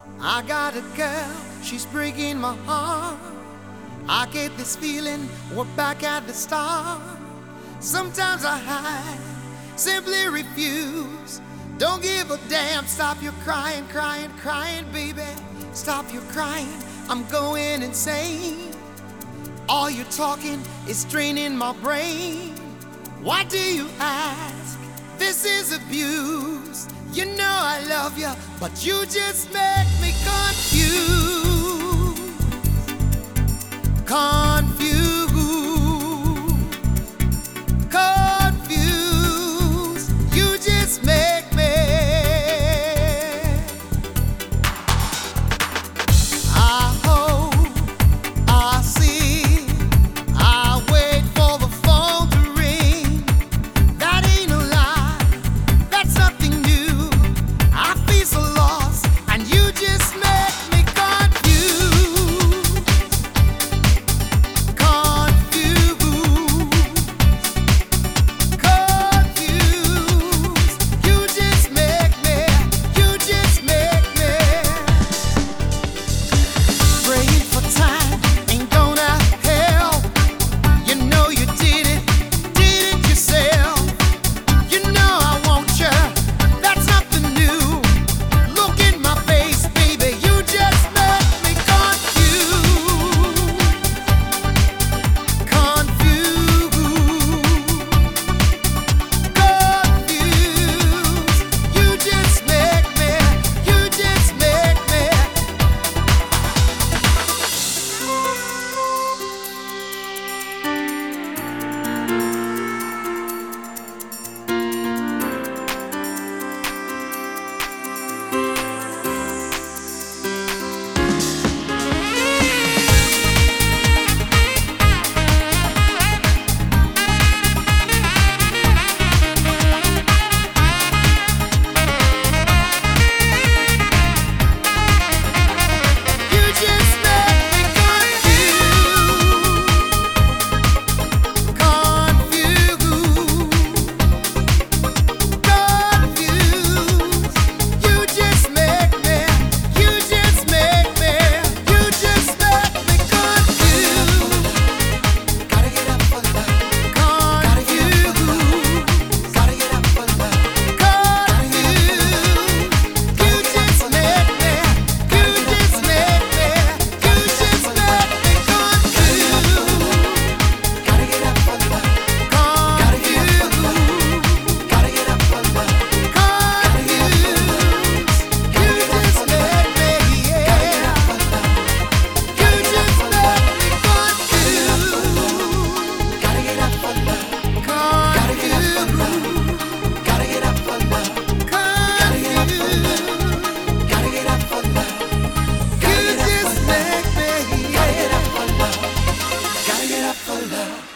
I got a girl, she's breaking my heart. I get this feeling we're back at the start. Sometimes I hide, simply refuse. Don't give a damn, stop your crying, crying, crying, baby. Stop your crying, I'm going insane. All you're talking is draining my brain. Why do you ask? This is abuse. You know I love you, but you just make me confused. Confused. Confused. You just make me. I hope, I see, I wait for the phone to ring. That ain't a lie, that's nothing new. I feel so lost, and you just make me confused. Confused. Confused. You just make me, you just make me. Praying for time ain't gonna help. You know you did it yourself. You know I want you, that's nothing new. Look in my face, baby, you just make me confused. Confused. Confused. You just make me, you just make me. You just make me confused. Confused. Confused. You just make me, you just make me, you just make me confused. Gotta get up for love. Confused. Gotta get up for love. Confused. You just make me, you just make me, you just make me confused. Gotta get up for love. Confused. Gotta get up for love. Confused. You just make me, yeah. You just make me confused. Gotta get up for love. Gotta get up for love. Gotta get up for love. Gotta get up for love. Gotta get up for love. You just make me, yeah. Gotta get up for love. Gotta get up for love.